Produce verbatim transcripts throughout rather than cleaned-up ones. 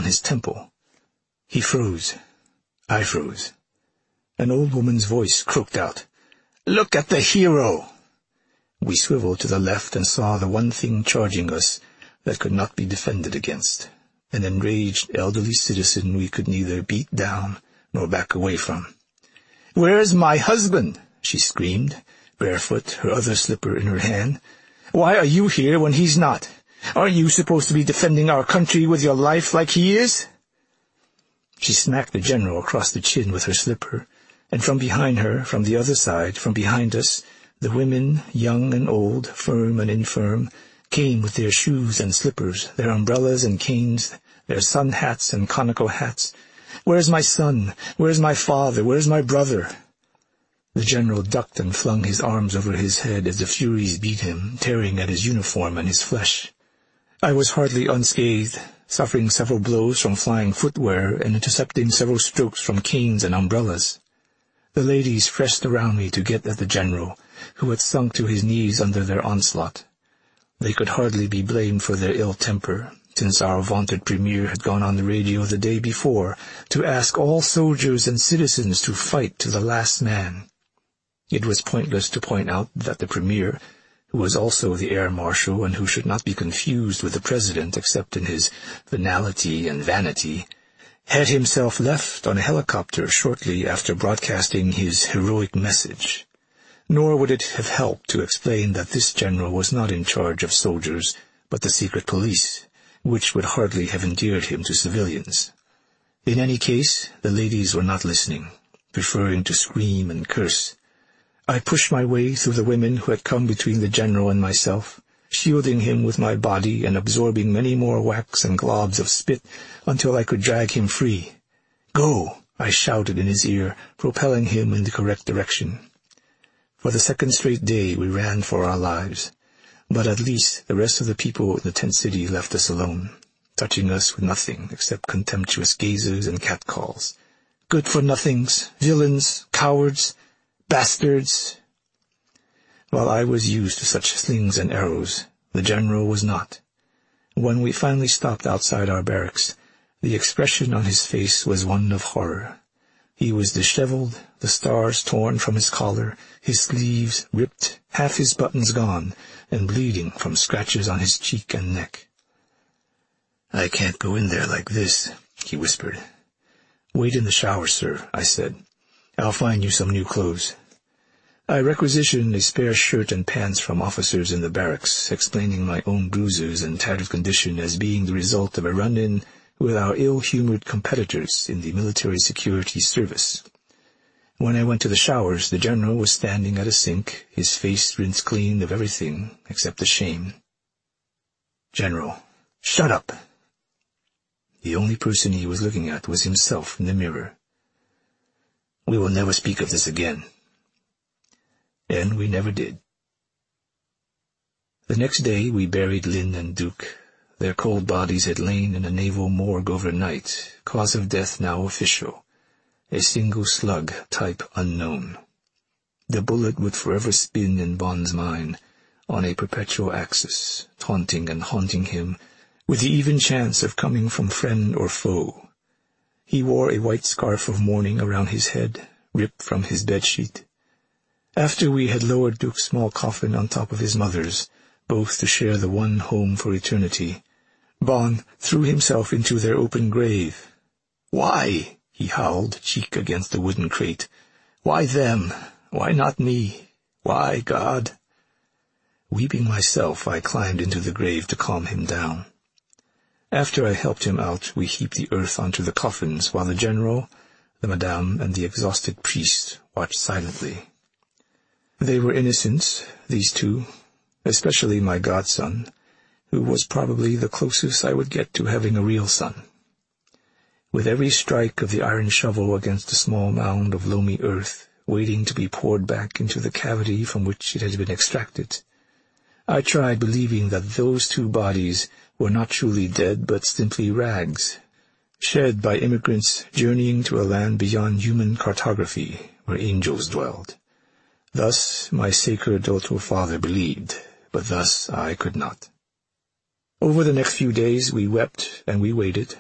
on his temple. He froze. I froze. An old woman's voice croaked out, "Look at the hero!" We swiveled to the left and saw the one thing charging us that could not be defended against, an enraged elderly citizen we could neither beat down nor back away from. "Where's my husband?" she screamed, barefoot, her other slipper in her hand. "Why are you here when he's not? Aren't you supposed to be defending our country with your life like he is?" She smacked the general across the chin with her slipper, and from behind her, from the other side, from behind us, the women, young and old, firm and infirm, came with their shoes and slippers, their umbrellas and canes, their sun hats and conical hats. "Where's my son? Where's my father? Where's my brother?" The general ducked and flung his arms over his head as the Furies beat him, tearing at his uniform and his flesh. I was hardly unscathed, suffering several blows from flying footwear and intercepting several strokes from canes and umbrellas. The ladies pressed around me to get at the general, who had sunk to his knees under their onslaught. They could hardly be blamed for their ill temper, since our vaunted premier had gone on the radio the day before to ask all soldiers and citizens to fight to the last man. It was pointless to point out that the premier, who was also the air marshal and who should not be confused with the president except in his venality and vanity, had himself left on a helicopter shortly after broadcasting his heroic message. Nor would it have helped to explain that this general was not in charge of soldiers, but the secret police, which would hardly have endeared him to civilians. In any case, the ladies were not listening, preferring to scream and curse. I pushed my way through the women who had come between the general and myself, shielding him with my body and absorbing many more whacks and globs of spit until I could drag him free. "Go!" I shouted in his ear, propelling him in the correct direction. For the second straight day we ran for our lives, but at least the rest of the people in the tent city left us alone, touching us with nothing except contemptuous gazes and catcalls. Good-for-nothings, villains, cowards, bastards. While I was used to such slings and arrows, the general was not. When we finally stopped outside our barracks, the expression on his face was one of horror. He was disheveled, the stars torn from his collar, his sleeves ripped, half his buttons gone, and bleeding from scratches on his cheek and neck. "I can't go in there like this," he whispered. "Wait in the shower, sir," I said. "I'll find you some new clothes." I requisitioned a spare shirt and pants from officers in the barracks, explaining my own bruises and tattered condition as being the result of a run-in with our ill-humored competitors in the military security service. When I went to the showers, the general was standing at a sink, his face rinsed clean of everything except the shame. "General, shut up!" The only person he was looking at was himself in the mirror. "We will never speak of this again." And we never did. The next day we buried Lynn and Duke. Their cold bodies had lain in a naval morgue overnight, cause of death now official, a single slug, type unknown. The bullet would forever spin in Bond's mind, on a perpetual axis, taunting and haunting him, with the even chance of coming from friend or foe. He wore a white scarf of mourning around his head, ripped from his bedsheet. After we had lowered Duke's small coffin on top of his mother's, both to share the one home for eternity, Bond threw himself into their open grave. "Why?" he howled, cheek against the wooden crate. "Why them? Why not me? Why, God?" Weeping myself, I climbed into the grave to calm him down. After I helped him out, we heaped the earth onto the coffins, while the general, the madame, and the exhausted priest watched silently. They were innocents, these two, especially my godson, who was probably the closest I would get to having a real son. With every strike of the iron shovel against the small mound of loamy earth, waiting to be poured back into the cavity from which it had been extracted, I tried believing that those two bodies were not truly dead but simply rags, shed by immigrants journeying to a land beyond human cartography, where angels dwelled. Thus my sacerdotal father believed, but thus I could not. Over the next few days we wept and we waited,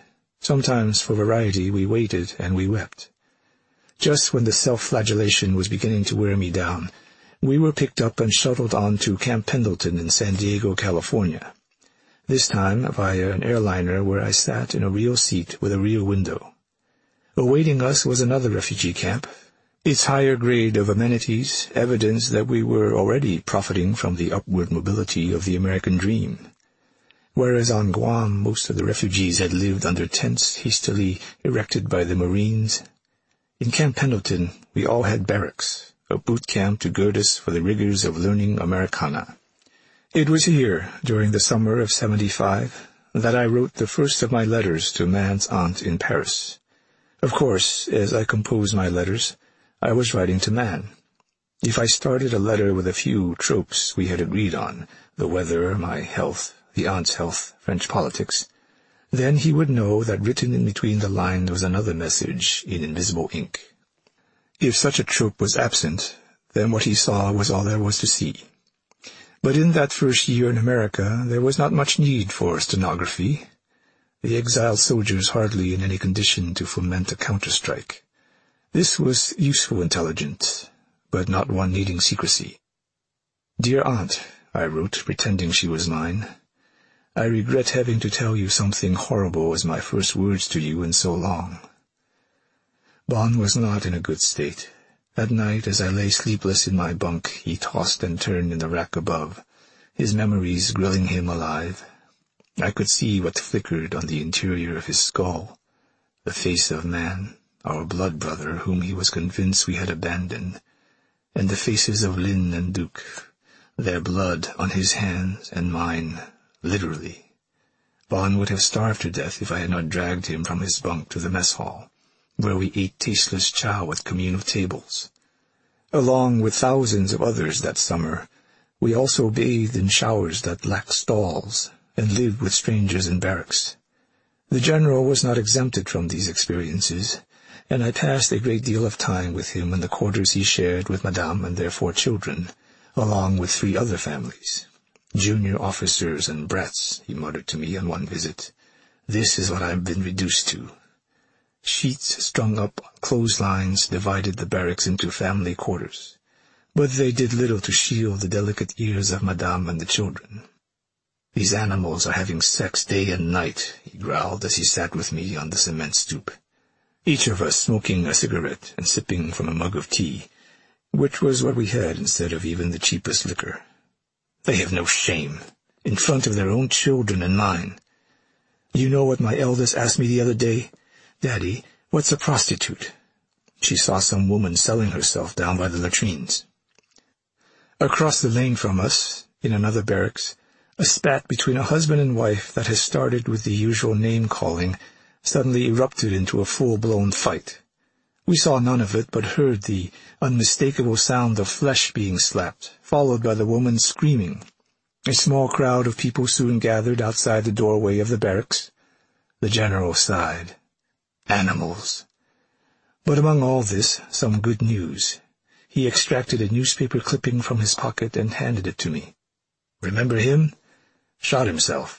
Sometimes, for variety, we waited and we wept. Just when the self-flagellation was beginning to wear me down, we were picked up and shuttled on to Camp Pendleton in San Diego, California. This time via an airliner where I sat in a real seat with a real window. Awaiting us was another refugee camp. Its higher grade of amenities evidence that we were already profiting from the upward mobility of the American dream. Whereas on Guam most of the refugees had lived under tents hastily erected by the Marines, in Camp Pendleton we all had barracks, a boot camp to gird us for the rigors of learning Americana. It was here, during the summer of seventy-five, that I wrote the first of my letters to Man's aunt in Paris. Of course, as I composed my letters, I was writing to Man. If I started a letter with a few tropes we had agreed on, the weather, my health, the aunt's health, French politics, then he would know that written in between the lines was another message in invisible ink. If such a trope was absent, then what he saw was all there was to see. But in that first year in America, there was not much need for stenography. The exiled soldiers hardly in any condition to foment a counter-strike. This was useful intelligence, but not one needing secrecy. Dear Aunt, I wrote, pretending she was mine, I regret having to tell you something horrible as my first words to you in so long. Bon was not in a good state. At night, as I lay sleepless in my bunk, he tossed and turned in the rack above, his memories grilling him alive. I could see what flickered on the interior of his skull, the face of Man, our blood brother whom he was convinced we had abandoned, and the faces of Lin and Duke, their blood on his hands and mine, literally. Bon would have starved to death if I had not dragged him from his bunk to the mess hall, where we ate tasteless chow at communal tables. Along with thousands of others that summer, we also bathed in showers that lacked stalls, and lived with strangers in barracks. The General was not exempted from these experiences, and I passed a great deal of time with him in the quarters he shared with Madame and their four children, along with three other families. Junior officers and brats, he muttered to me on one visit. This is what I've been reduced to. Sheets strung up on clotheslines divided the barracks into family quarters, but they did little to shield the delicate ears of Madame and the children. These animals are having sex day and night, he growled as he sat with me on the cement stoop, each of us smoking a cigarette and sipping from a mug of tea, which was what we had instead of even the cheapest liquor. They have no shame, in front of their own children and mine. You know what my eldest asked me the other day? Daddy, what's a prostitute? She saw some woman selling herself down by the latrines. Across the lane from us, in another barracks, a spat between a husband and wife that has started with the usual name-calling suddenly erupted into a full-blown fight. We saw none of it, but heard the unmistakable sound of flesh being slapped, followed by the woman screaming. A small crowd of people soon gathered outside the doorway of the barracks. The General sighed. Animals. But among all this, some good news. He extracted a newspaper clipping from his pocket and handed it to me. Remember him? Shot himself.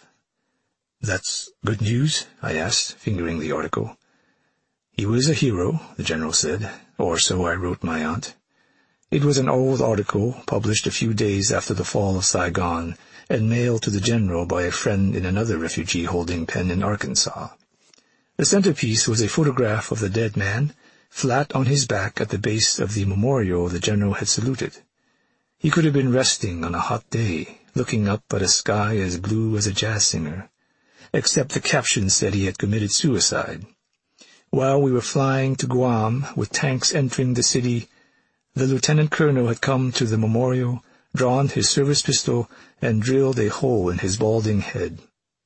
That's good news? I asked, fingering the article. He was a hero, the General said, or so I wrote my aunt. It was an old article, published a few days after the fall of Saigon, and mailed to the General by a friend in another refugee-holding pen in Arkansas. The centerpiece was a photograph of the dead man, flat on his back at the base of the memorial the General had saluted. He could have been resting on a hot day, looking up at a sky as blue as a jazz singer, except the caption said he had committed suicide. While we were flying to Guam, with tanks entering the city, the lieutenant colonel had come to the memorial, drawn his service pistol, and drilled a hole in his balding head.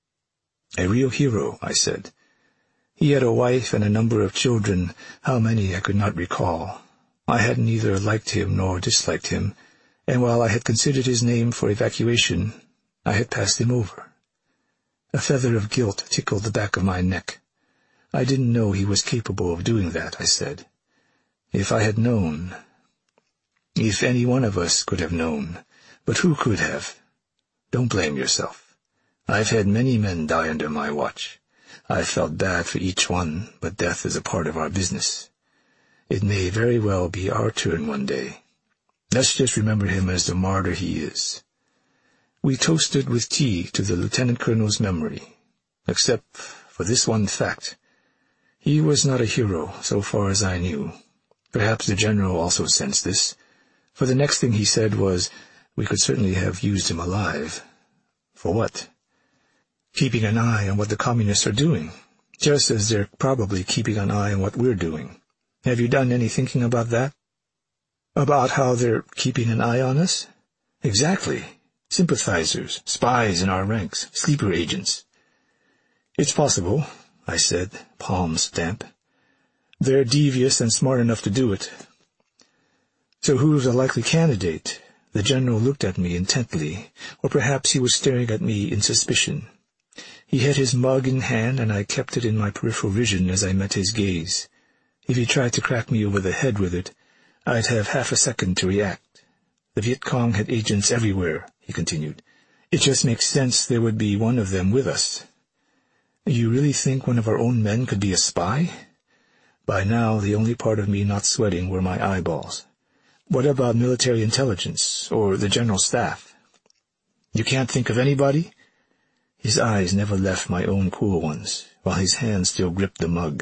A real hero, I said. He had a wife and a number of children, how many I could not recall. I had neither liked him nor disliked him, and while I had considered his name for evacuation, I had passed him over. A feather of guilt tickled the back of my neck. I didn't know he was capable of doing that, I said. If I had known... If any one of us could have known, but who could have? Don't blame yourself. I've had many men die under my watch. I felt bad for each one, but death is a part of our business. It may very well be our turn one day. Let's just remember him as the martyr he is. We toasted with tea to the lieutenant colonel's memory, except for this one fact. He was not a hero, so far as I knew. Perhaps the general also sensed this, for the next thing he said was, we could certainly have used him alive. For what? Keeping an eye on what the communists are doing, just as they're probably keeping an eye on what we're doing. Have you done any thinking about that? About how they're keeping an eye on us? Exactly. Sympathizers, spies in our ranks, sleeper agents. It's possible, I said, palms damp. They're devious and smart enough to do it. So who's a likely candidate? The general looked at me intently, or perhaps he was staring at me in suspicion. He had his mug in hand, and I kept it in my peripheral vision as I met his gaze. If he tried to crack me over the head with it, I'd have half a second to react. The Viet Cong had agents everywhere, he continued. It just makes sense there would be one of them with us. You really think one of our own men could be a spy? By now, the only part of me not sweating were my eyeballs. What about military intelligence, or the general staff? You can't think of anybody? His eyes never left my own cool ones, while his hand still gripped the mug.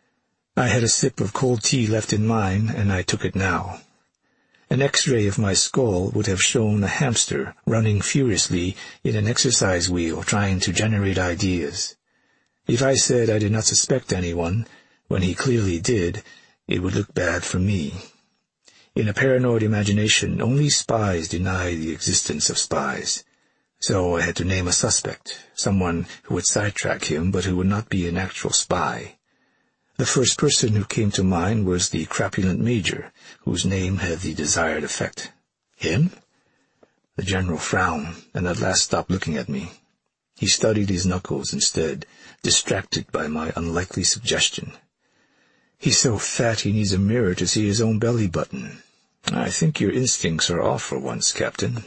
I had a sip of cold tea left in mine, and I took it now. An X-ray of my skull would have shown a hamster running furiously in an exercise wheel trying to generate ideas. If I said I did not suspect anyone, when he clearly did, it would look bad for me. In a paranoid imagination, only spies deny the existence of spies. So I had to name a suspect, someone who would sidetrack him but who would not be an actual spy. The first person who came to mind was the crapulent major, whose name had the desired effect. Him? The general frowned, and at last stopped looking at me. He studied his knuckles instead, distracted by my unlikely suggestion. He's so fat he needs a mirror to see his own belly button. I think your instincts are off for once, Captain.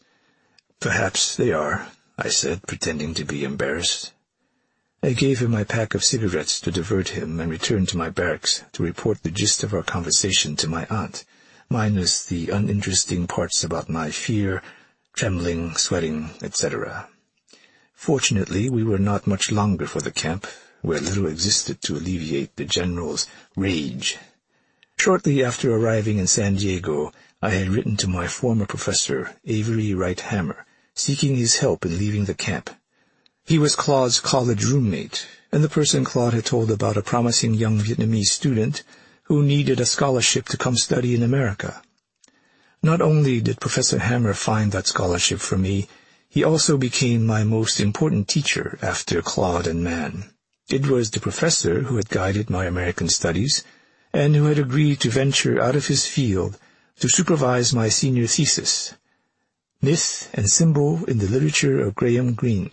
Perhaps they are, I said, pretending to be embarrassed. I gave him my pack of cigarettes to divert him and returned to my barracks to report the gist of our conversation to my aunt, minus the uninteresting parts about my fear, trembling, sweating, et cetera. Fortunately, we were not much longer for the camp, where little existed to alleviate the general's rage. Shortly after arriving in San Diego, I had written to my former professor, Avery Wright Hammer, seeking his help in leaving the camp. He was Claude's college roommate, and the person Claude had told about a promising young Vietnamese student who needed a scholarship to come study in America. Not only did Professor Hammer find that scholarship for me, he also became my most important teacher after Claude and Mann. It was the professor who had guided my American studies, and who had agreed to venture out of his field to supervise my senior thesis, Myth and Symbol in the Literature of Graham Greene.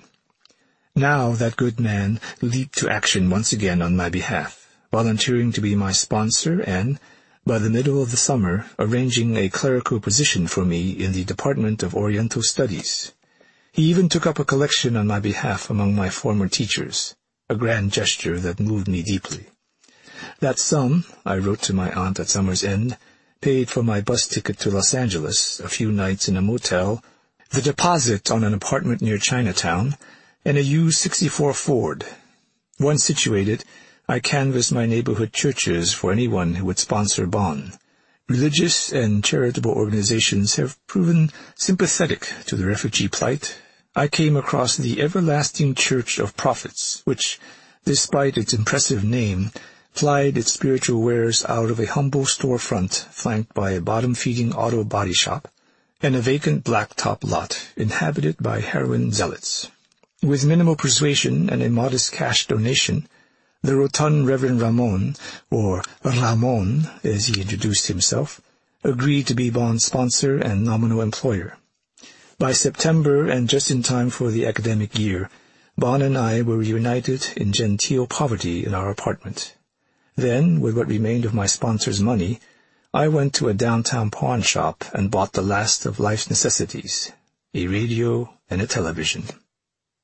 Now that good man leaped to action once again on my behalf, volunteering to be my sponsor and, by the middle of the summer, arranging a clerical position for me in the Department of Oriental Studies. He even took up a collection on my behalf among my former teachers, a grand gesture that moved me deeply. That sum, I wrote to my aunt at summer's end, paid for my bus ticket to Los Angeles, a few nights in a motel, the deposit on an apartment near Chinatown, and a U sixty-four Ford. Once situated, I canvassed my neighborhood churches for anyone who would sponsor Bon. Religious and charitable organizations have proven sympathetic to the refugee plight. I came across the Everlasting Church of Prophets, which, despite its impressive name, plied its spiritual wares out of a humble storefront flanked by a bottom-feeding auto body shop and a vacant blacktop lot inhabited by heroin zealots. With minimal persuasion and a modest cash donation, the rotund Reverend Ramon, or Ramon as he introduced himself, agreed to be Bon's sponsor and nominal employer. By September, and just in time for the academic year, Bon and I were reunited in genteel poverty in our apartment. Then, with what remained of my sponsor's money, I went to a downtown pawn shop and bought the last of life's necessities, a radio and a television.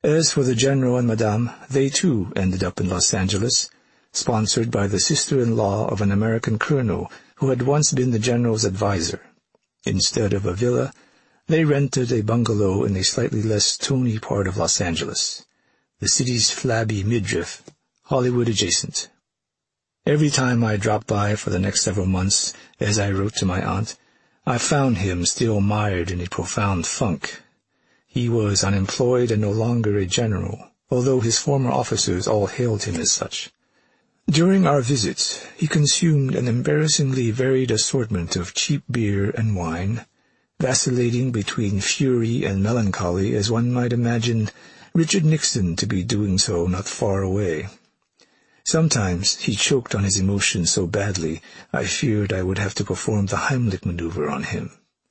As for the General and Madame, they too ended up in Los Angeles, sponsored by the sister-in-law of an American colonel who had once been the General's advisor. Instead of a villa, they rented a bungalow in a slightly less tony part of Los Angeles, the city's flabby midriff, Hollywood adjacent. Every time I dropped by for the next several months, as I wrote to my aunt, I found him still mired in a profound funk. He was unemployed and no longer a general, although his former officers all hailed him as such. During our visits, he consumed an embarrassingly varied assortment of cheap beer and wine, vacillating between fury and melancholy as one might imagine Richard Nixon to be doing so not far away. Sometimes he choked on his emotions so badly I feared I would have to perform the Heimlich maneuver on him.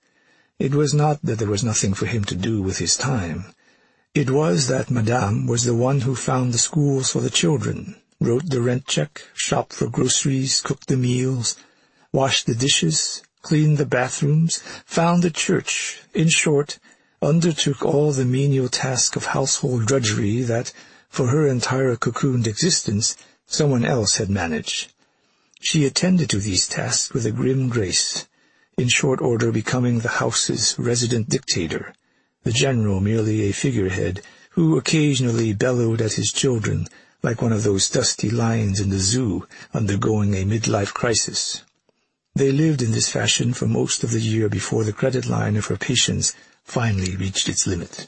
It was not that there was nothing for him to do with his time. It was that Madame was the one who found the schools for the children, wrote the rent check, shopped for groceries, cooked the meals, washed the dishes, cleaned the bathrooms, found the church, in short, undertook all the menial tasks of household drudgery that, for her entire cocooned existence, someone else had managed. She attended to these tasks with a grim grace, in short order becoming the house's resident dictator, the General merely a figurehead who occasionally bellowed at his children like one of those dusty lions in the zoo undergoing a midlife crisis. They lived in this fashion for most of the year before the credit line of her patience finally reached its limit.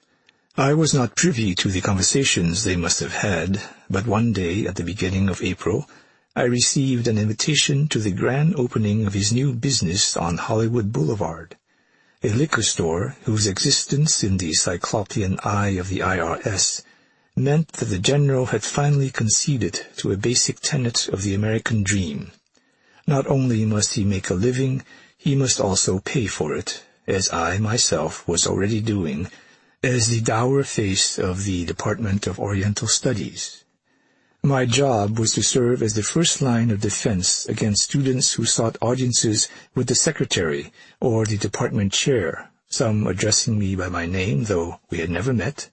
I was not privy to the conversations they must have had, but one day at the beginning of April, I received an invitation to the grand opening of his new business on Hollywood Boulevard, a liquor store whose existence in the cyclopean eye of the I R S meant that the General had finally conceded to a basic tenet of the American dream. Not only must he make a living, he must also pay for it, as I myself was already doing, as the dour face of the Department of Oriental Studies. My job was to serve as the first line of defense against students who sought audiences with the secretary or the department chair, some addressing me by my name, though we had never met.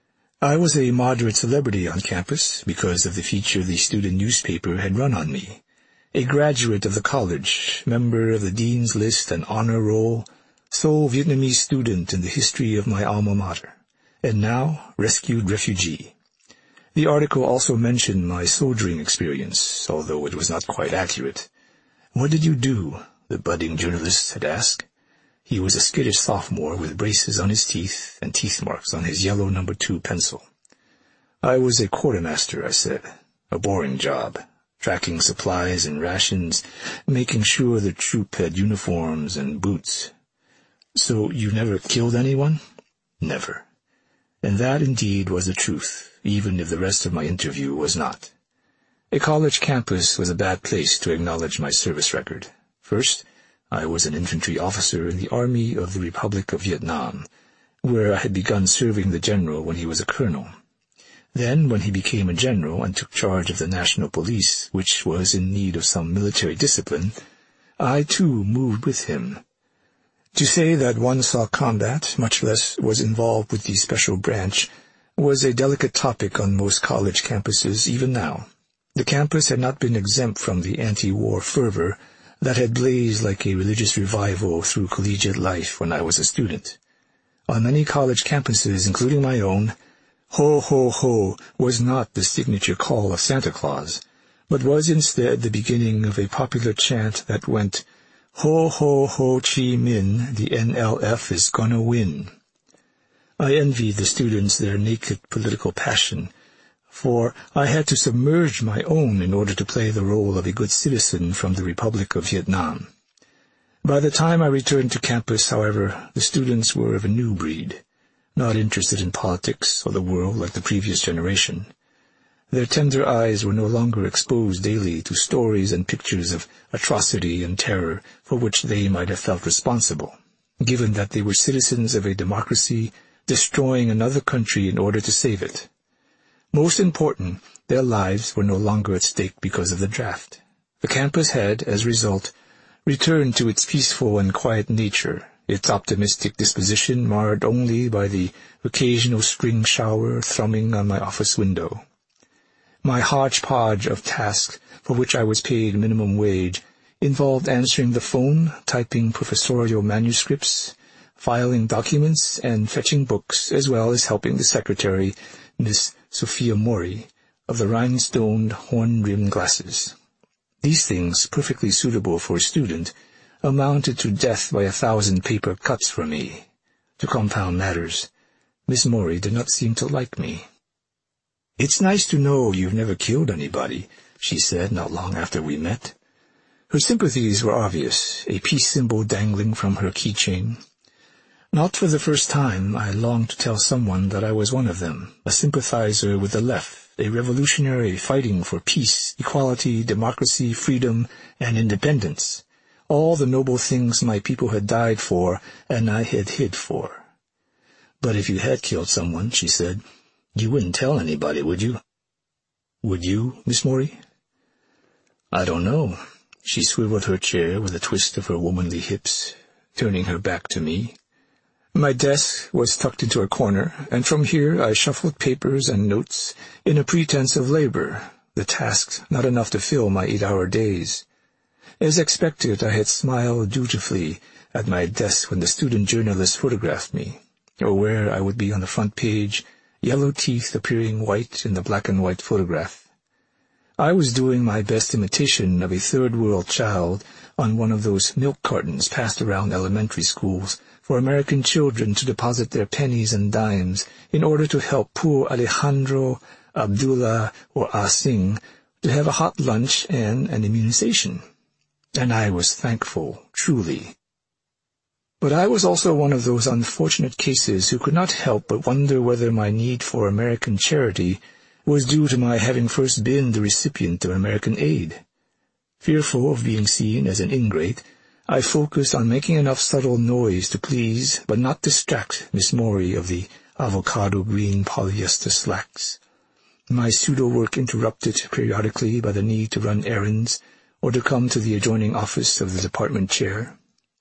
I was a moderate celebrity on campus because of the feature the student newspaper had run on me. A graduate of the college, member of the dean's list and honor roll, sole Vietnamese student in the history of my alma mater, and now rescued refugee. The article also mentioned my soldiering experience, although it was not quite accurate. "What did you do?" the budding journalist had asked. He was a skittish sophomore with braces on his teeth and teeth marks on his yellow number two pencil. "I was a quartermaster," I said. "A boring job. Tracking supplies and rations, making sure the troop had uniforms and boots." "So you never killed anyone?" "Never." And that indeed was the truth, even if the rest of my interview was not. A college campus was a bad place to acknowledge my service record. First, I was an infantry officer in the Army of the Republic of Vietnam, where I had begun serving the General when he was a colonel. Then, when he became a general and took charge of the National Police, which was in need of some military discipline, I too moved with him. To say that one saw combat, much less was involved with the special branch, was a delicate topic on most college campuses even now. The campus had not been exempt from the anti-war fervor that had blazed like a religious revival through collegiate life when I was a student. On many college campuses, including my own, "Ho, ho, ho" was not the signature call of Santa Claus, but was instead the beginning of a popular chant that went, "Ho, ho, Ho Chi Minh, the N L F is gonna win." I envied the students their naked political passion, for I had to submerge my own in order to play the role of a good citizen from the Republic of Vietnam. By the time I returned to campus, however, the students were of a new breed, not interested in politics or the world like the previous generation. Their tender eyes were no longer exposed daily to stories and pictures of atrocity and terror for which they might have felt responsible, given that they were citizens of a democracy destroying another country in order to save it. Most important, their lives were no longer at stake because of the draft. The campus had, as a result, returned to its peaceful and quiet nature, its optimistic disposition marred only by the occasional spring shower thrumming on my office window. My hodgepodge of tasks, for which I was paid minimum wage, involved answering the phone, typing professorial manuscripts, filing documents, and fetching books, as well as helping the secretary, Miss Sophia Mori, of the rhinestoned horn-rimmed glasses. These things, perfectly suitable for a student, amounted to death by a thousand paper cuts for me. To compound matters, Miss Mori did not seem to like me. "It's nice to know you've never killed anybody," she said not long after we met. Her sympathies were obvious, a peace symbol dangling from her keychain. Not for the first time, I longed to tell someone that I was one of them, a sympathizer with the left, a revolutionary fighting for peace, equality, democracy, freedom, and independence, all the noble things my people had died for and I had hid for. "But if you had killed someone," she said, "you wouldn't tell anybody, would you?" "Would you, Miss Mori?" "I don't know." She swiveled her chair with a twist of her womanly hips, turning her back to me. My desk was tucked into a corner, and from here I shuffled papers and notes in a pretense of labor, the task not enough to fill my eight-hour days. As expected, I had smiled dutifully at my desk when the student journalist photographed me, aware I would be on the front page, yellow teeth appearing white in the black-and-white photograph. I was doing my best imitation of a third-world child on one of those milk cartons passed around elementary schools for American children to deposit their pennies and dimes in order to help poor Alejandro, Abdullah, or Ah Sing to have a hot lunch and an immunization. And I was thankful, truly. But I was also one of those unfortunate cases who could not help but wonder whether my need for American charity was due to my having first been the recipient of American aid. Fearful of being seen as an ingrate, I focused on making enough subtle noise to please but not distract Miss Mori of the avocado-green polyester slacks. My pseudo-work interrupted periodically by the need to run errands or to come to the adjoining office of the department chair.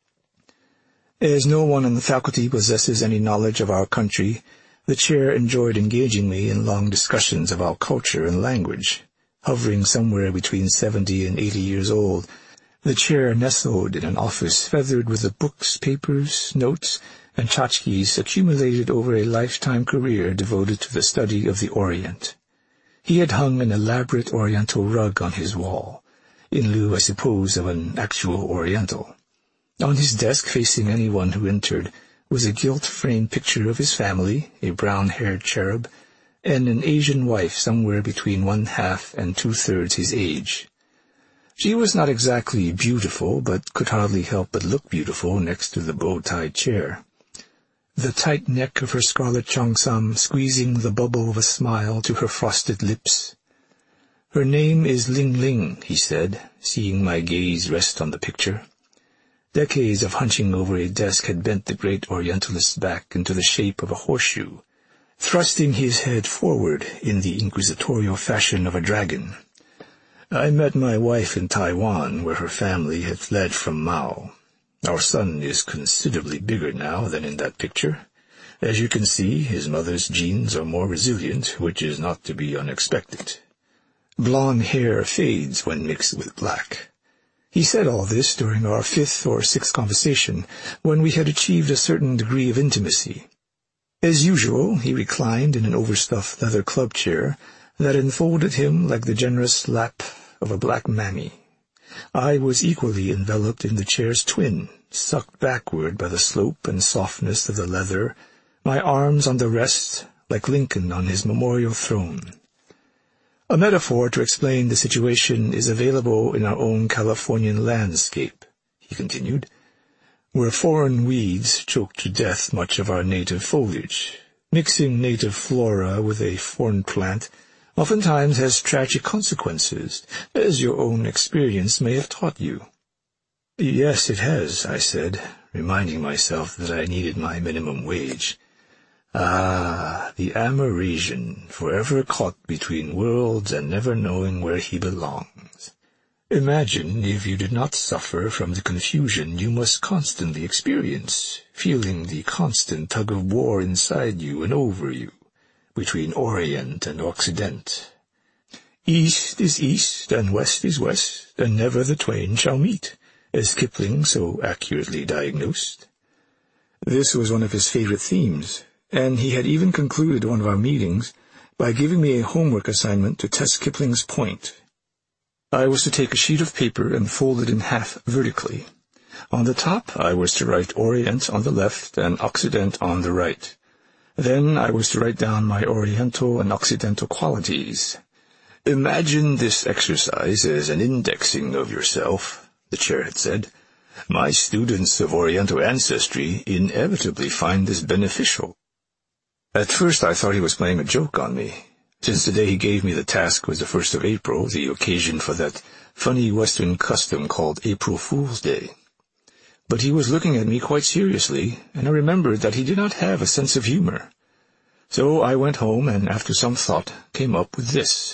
As no one on the faculty possesses any knowledge of our country, the chair enjoyed engaging me in long discussions about culture and language. Hovering somewhere between seventy and eighty years old, the chair nestled in an office feathered with the books, papers, notes, and tchotchkes accumulated over a lifetime career devoted to the study of the Orient. He had hung an elaborate Oriental rug on his wall, in lieu, I suppose, of an actual Oriental. On his desk, facing anyone who entered, was a gilt-framed picture of his family, a brown-haired cherub, and an Asian wife somewhere between one-half and two-thirds his age. She was not exactly beautiful, but could hardly help but look beautiful next to the bow-tied chair. The tight neck of her scarlet cheongsam squeezing the bubble of a smile to her frosted lips. "Her name is Ling Ling," he said, seeing my gaze rest on the picture. Decades of hunching over a desk had bent the great Orientalist's back into the shape of a horseshoe, thrusting his head forward in the inquisitorial fashion of a dragon. "I met my wife in Taiwan, where her family had fled from Mao. Our son is considerably bigger now than in that picture. As you can see, his mother's genes are more resilient, which is not to be unexpected. Blonde hair fades when mixed with black." He said all this during our fifth or sixth conversation, when we had achieved a certain degree of intimacy. As usual, he reclined in an overstuffed leather club chair that enfolded him like the generous lap of a black mammy. I was equally enveloped in the chair's twin, sucked backward by the slope and softness of the leather, my arms on the rest, like Lincoln on his memorial throne. A metaphor to explain the situation is available in our own Californian landscape, he continued, where foreign weeds choke to death much of our native foliage. Mixing native flora with a foreign plant oftentimes has tragic consequences, as your own experience may have taught you. "Yes, it has," I said, reminding myself that I needed my minimum wage. Ah, the Amerasian, forever caught between worlds and never knowing where he belongs. Imagine if you did not suffer from the confusion you must constantly experience, feeling the constant tug-of-war inside you and over you, between Orient and Occident. East is east, and west is west, and never the twain shall meet, as Kipling so accurately diagnosed. This was one of his favorite themes, and he had even concluded one of our meetings by giving me a homework assignment to test Kipling's point. I was to take a sheet of paper and fold it in half vertically. On the top, I was to write Orient on the left and Occident on the right. Then I was to write down my Oriental and Occidental qualities. Imagine this exercise as an indexing of yourself, the chair had said. My students of Oriental ancestry inevitably find this beneficial. At first I thought he was playing a joke on me, since the day he gave me the task was the first of April, the occasion for that funny Western custom called April Fool's Day. But he was looking at me quite seriously, and I remembered that he did not have a sense of humor. So I went home and, after some thought, came up with this.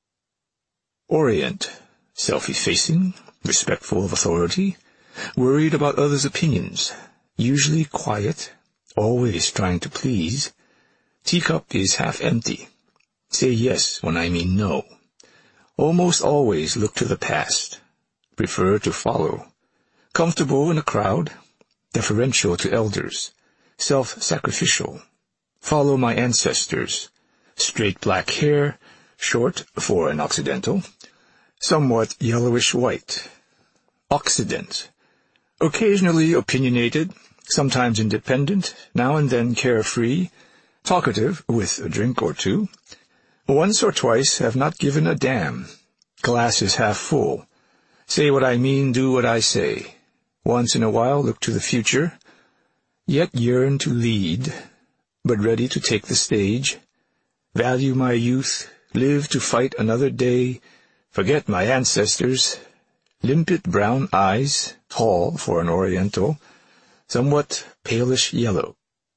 Orient, self-effacing, respectful of authority, worried about others' opinions, usually quiet, always trying to please. Teacup is half empty. Say yes when I mean no. Almost always look to the past. Prefer to follow. Comfortable in a crowd. Deferential to elders. Self-sacrificial. Follow my ancestors. Straight black hair. Short for an Occidental. Somewhat yellowish-white. Occident. Occasionally opinionated. Sometimes independent. Now and then carefree. Talkative with a drink or two. Once or twice have not given a damn. Glass is half full. Say what I mean, do what I say. Once in a while look to the future. Yet yearn to lead, but ready to take the stage. Value my youth, live to fight another day. Forget my ancestors. Limpid brown eyes, tall for an Oriental. Somewhat palish yellow.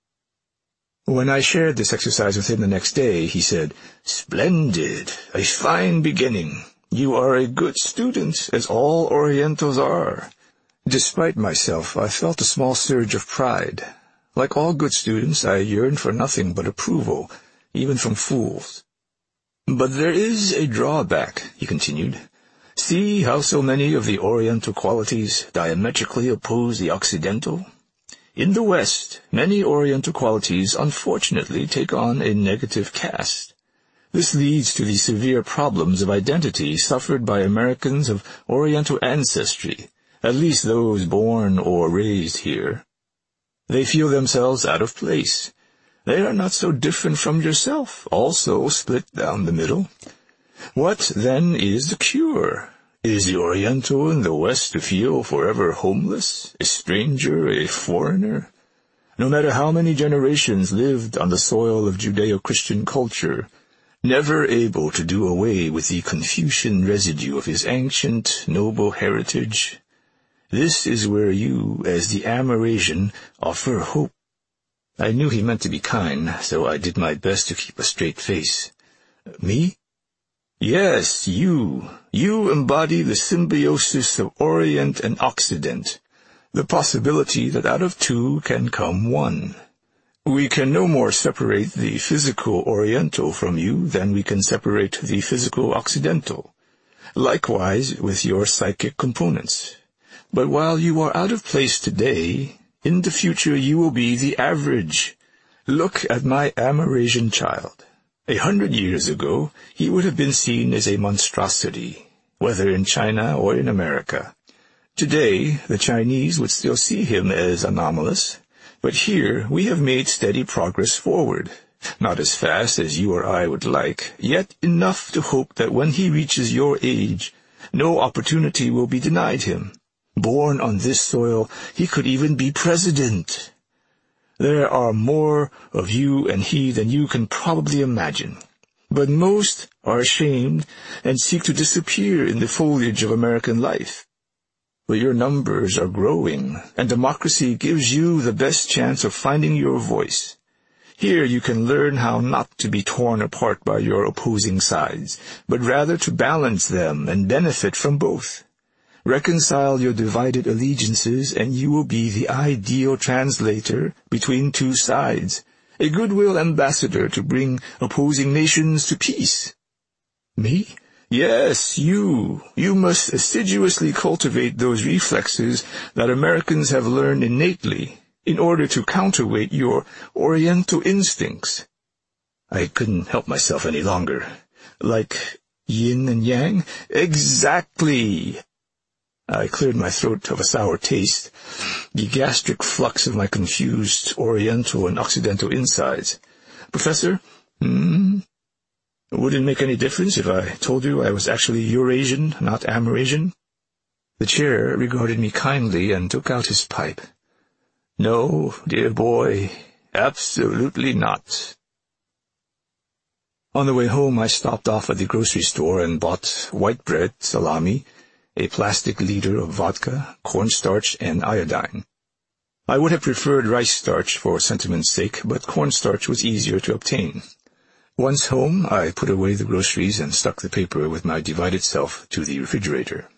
When I shared this exercise with him the next day, he said, "Splendid, a fine beginning. You are a good student, as all Orientals are." Despite myself, I felt a small surge of pride. Like all good students, I yearned for nothing but approval, even from fools. "But there is a drawback," he continued. "See how so many of the Oriental qualities diametrically oppose the Occidental? In the West, many Oriental qualities unfortunately take on a negative cast. This leads to the severe problems of identity suffered by Americans of Oriental ancestry, at least those born or raised here. They feel themselves out of place. They are not so different from yourself, also split down the middle. What, then, is the cure? Is the Oriental in the West to feel forever homeless, a stranger, a foreigner? No matter how many generations lived on the soil of Judeo-Christian culture, never able to do away with the Confucian residue of his ancient, noble heritage? This is where you, as the Amerasian, offer hope." I knew he meant to be kind, so I did my best to keep a straight face. "Me?" "Yes, you. You embody the symbiosis of Orient and Occident, the possibility that out of two can come one. We can no more separate the physical Oriental from you than we can separate the physical Occidental. Likewise with your psychic components. But while you are out of place today, in the future you will be the average. Look at my Amerasian child. A hundred years ago, he would have been seen as a monstrosity, whether in China or in America. Today, the Chinese would still see him as anomalous, but here we have made steady progress forward, not as fast as you or I would like, yet enough to hope that when he reaches your age, no opportunity will be denied him. Born on this soil, he could even be president. There are more of you and he than you can probably imagine. But most are ashamed and seek to disappear in the foliage of American life. But your numbers are growing, and democracy gives you the best chance of finding your voice. Here you can learn how not to be torn apart by your opposing sides, but rather to balance them and benefit from both. Reconcile your divided allegiances, and you will be the ideal translator between two sides, a goodwill ambassador to bring opposing nations to peace. Me? Yes, you. You must assiduously cultivate those reflexes that Americans have learned innately in order to counterweight your Oriental instincts. I couldn't help myself any longer. Like yin and yang? Exactly! I cleared my throat of a sour taste, the gastric flux of my confused Oriental and Occidental insides. Professor, hmm? Would it make any difference if I told you I was actually Eurasian, not Amerasian? The chair regarded me kindly and took out his pipe. No, dear boy, absolutely not. On the way home, I stopped off at the grocery store and bought white bread, salami, a plastic liter of vodka, cornstarch, and iodine. I would have preferred rice starch for sentiment's sake, but cornstarch was easier to obtain. Once home, I put away the groceries and stuck the paper with my divided self to the refrigerator.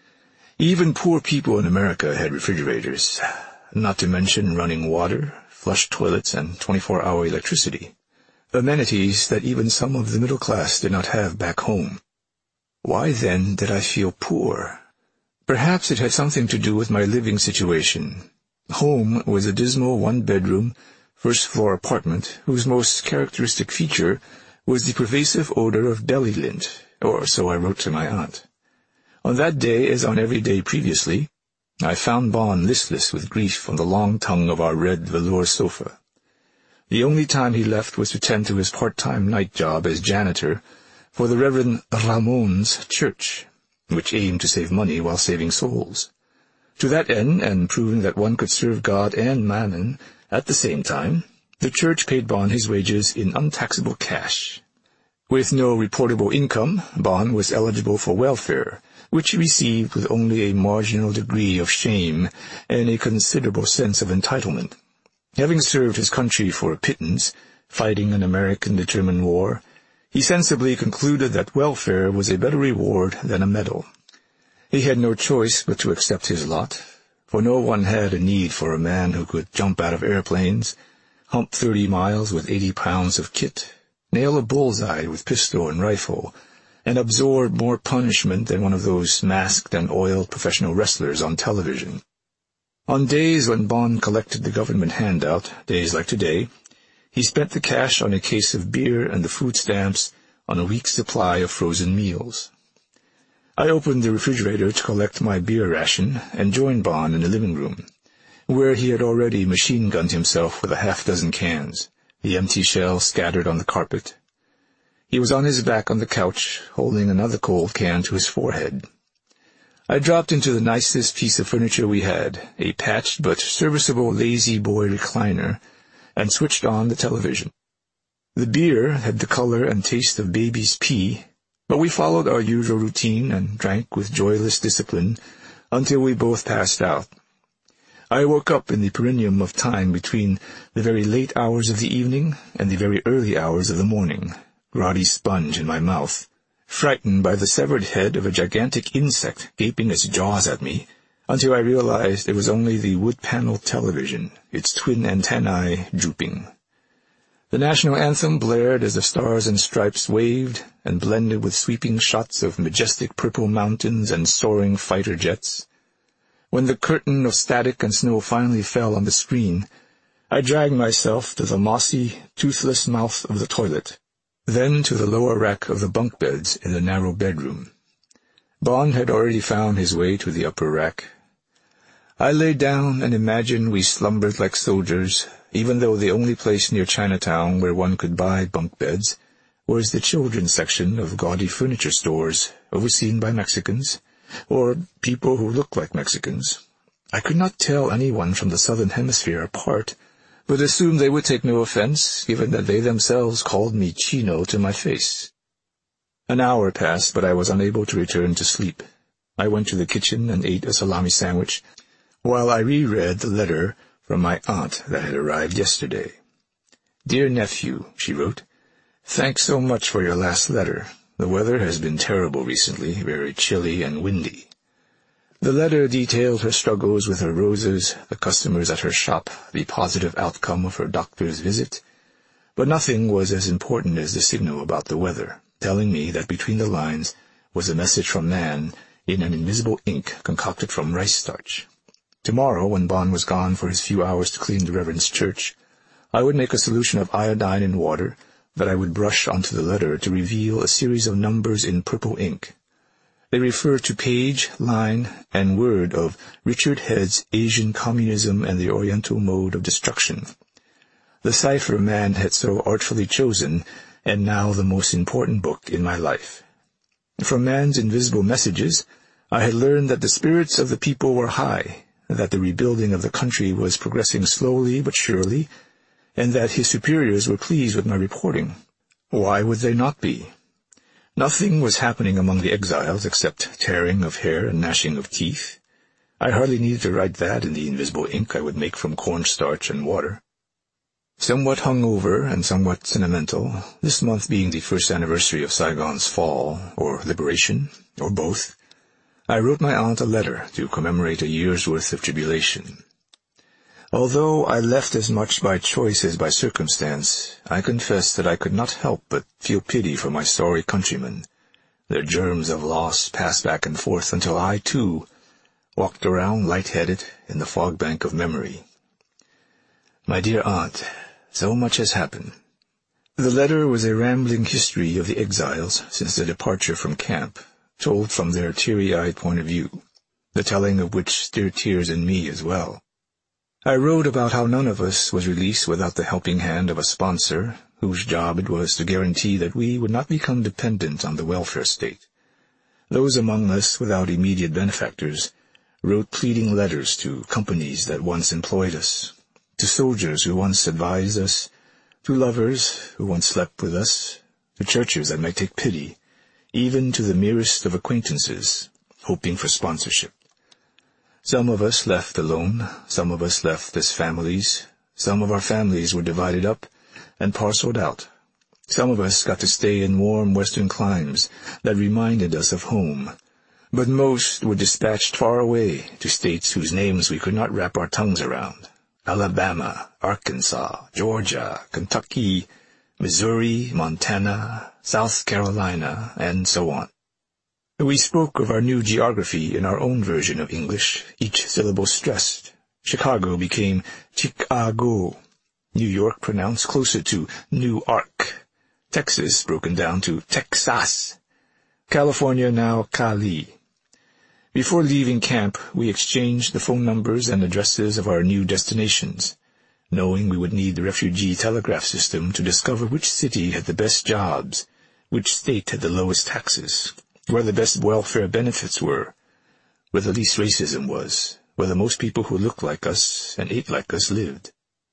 Even poor people in America had refrigerators, not to mention running water, flush toilets, and twenty-four hour electricity, amenities that even some of the middle class did not have back home. Why, then, did I feel poor? Perhaps it had something to do with my living situation. Home was a dismal one-bedroom, first-floor apartment whose most characteristic feature was the pervasive odor of deli lint, or so I wrote to my aunt. On that day, as on every day previously, I found Bon listless with grief on the long tongue of our red velour sofa. The only time he left was to tend to his part-time night job as janitor for the Reverend Ramon's church, which aimed to save money while saving souls. To that end, and proving that one could serve God and Mammon at the same time, the church paid Bon his wages in untaxable cash. With no reportable income, Bon was eligible for welfare, which he received with only a marginal degree of shame and a considerable sense of entitlement. Having served his country for a pittance, fighting an American-determined war, he sensibly concluded that welfare was a better reward than a medal. He had no choice but to accept his lot, for no one had a need for a man who could jump out of airplanes, hump thirty miles with eighty pounds of kit, nail a bullseye with pistol and rifle, and absorb more punishment than one of those masked and oiled professional wrestlers on television. On days when Bon collected the government handout, days like today, he spent the cash on a case of beer and the food stamps on a week's supply of frozen meals. I opened the refrigerator to collect my beer ration and joined Bon in the living room, where he had already machine-gunned himself with a half-dozen cans, the empty shells scattered on the carpet. He was on his back on the couch, holding another cold can to his forehead. I dropped into the nicest piece of furniture we had, a patched but serviceable lazy boy recliner, and switched on the television. The beer had the color and taste of baby's pee, but we followed our usual routine and drank with joyless discipline until we both passed out. I woke up in the perineum of time between the very late hours of the evening and the very early hours of the morning, groggy sponge in my mouth, frightened by the severed head of a gigantic insect gaping its jaws at me, until I realized it was only the wood-paneled television, its twin antennae drooping. The national anthem blared as the stars and stripes waved and blended with sweeping shots of majestic purple mountains and soaring fighter jets. When the curtain of static and snow finally fell on the screen, I dragged myself to the mossy, toothless mouth of the toilet, then to the lower rack of the bunk beds in the narrow bedroom. Bon had already found his way to the upper rack. I lay down and imagined we slumbered like soldiers, even though the only place near Chinatown where one could buy bunk beds was the children's section of gaudy furniture stores overseen by Mexicans, or people who looked like Mexicans. I could not tell anyone from the southern hemisphere apart, but assumed they would take no offense, given that they themselves called me Chino to my face. An hour passed, but I was unable to return to sleep. I went to the kitchen and ate a salami sandwich, while I reread the letter from my aunt that had arrived yesterday. "Dear nephew," she wrote, "thanks so much for your last letter. The weather has been terrible recently, very chilly and windy. The letter detailed her struggles with her roses, the customers at her shop, the positive outcome of her doctor's visit. But nothing was as important as the signal about the weather, telling me that between the lines was a message from man in an invisible ink concocted from rice starch. Tomorrow, when Bon was gone for his few hours to clean the Reverend's church, I would make a solution of iodine in water that I would brush onto the letter to reveal a series of numbers in purple ink. They refer to page, line, and word of Richard Head's Asian Communism and the Oriental Mode of Destruction, the cipher man had so artfully chosen, and now the most important book in my life. From man's invisible messages, I had learned that the spirits of the people were high, that the rebuilding of the country was progressing slowly but surely, and that his superiors were pleased with my reporting. Why would they not be? Nothing was happening among the exiles except tearing of hair and gnashing of teeth. I hardly needed to write that in the invisible ink I would make from cornstarch and water. Somewhat hungover and somewhat sentimental, this month being the first anniversary of Saigon's fall, or liberation, or both, I wrote my aunt a letter to commemorate a year's worth of tribulation. Although I left as much by choice as by circumstance, I confess that I could not help but feel pity for my sorry countrymen. Their germs of loss passed back and forth until I, too, walked around light-headed in the fog bank of memory. My dear aunt, so much has happened. The letter was a rambling history of the exiles since their departure from camp, told from their teary-eyed point of view, the telling of which stirred tears in me as well. I wrote about how none of us was released without the helping hand of a sponsor, whose job it was to guarantee that we would not become dependent on the welfare state. Those among us without immediate benefactors wrote pleading letters to companies that once employed us, to soldiers who once advised us, to lovers who once slept with us, to churches that might take pity, even to the merest of acquaintances, hoping for sponsorship. Some of us left alone, some of us left as families, some of our families were divided up and parceled out. Some of us got to stay in warm western climes that reminded us of home, but most were dispatched far away to states whose names we could not wrap our tongues around. Alabama, Arkansas, Georgia, Kentucky, Missouri, Montana, South Carolina, and so on. We spoke of our new geography in our own version of English, each syllable stressed. Chicago became Chicago. New York pronounced closer to Newark. Texas broken down to Texas. California now Cali. Before leaving camp, we exchanged the phone numbers and addresses of our new destinations, knowing we would need the refugee telegraph system to discover which city had the best jobs, which state had the lowest taxes, where the best welfare benefits were, where the least racism was, where the most people who looked like us and ate like us lived.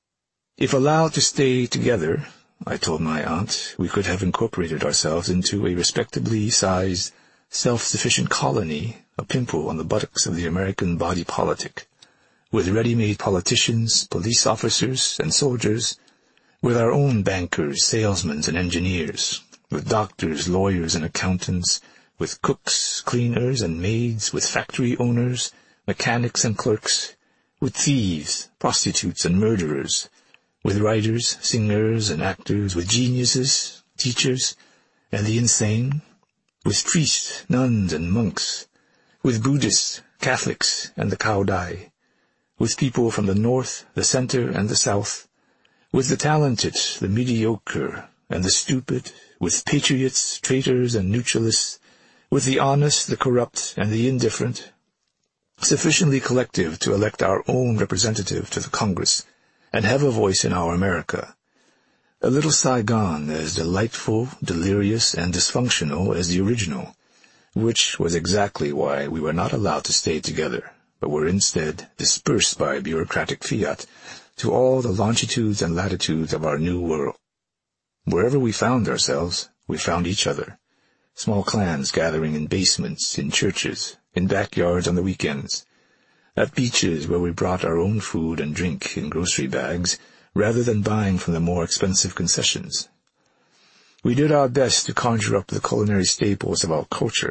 If allowed to stay together, I told my aunt, we could have incorporated ourselves into a respectably sized, self-sufficient colony, a pimple on the buttocks of the American body politic, with ready-made politicians, police officers, and soldiers, with our own bankers, salesmen, and engineers, with doctors, lawyers, and accountants, with cooks, cleaners, and maids, with factory owners, mechanics, and clerks, with thieves, prostitutes, and murderers, with writers, singers, and actors, with geniuses, teachers, and the insane, with priests, nuns, and monks, with Buddhists, Catholics, and the Kaodai, with people from the north, the center, and the south, with the talented, the mediocre, and the stupid, with patriots, traitors, and neutralists, with the honest, the corrupt, and the indifferent, sufficiently collective to elect our own representative to the Congress and have a voice in our America. A little Saigon as delightful, delirious, and dysfunctional as the original, which was exactly why we were not allowed to stay together, but were instead dispersed by bureaucratic fiat to all the longitudes and latitudes of our new world. Wherever we found ourselves, we found each other. Small clans gathering in basements, in churches, in backyards on the weekends, at beaches where we brought our own food and drink in grocery bags, rather than buying from the more expensive concessions. We did our best to conjure up the culinary staples of our culture,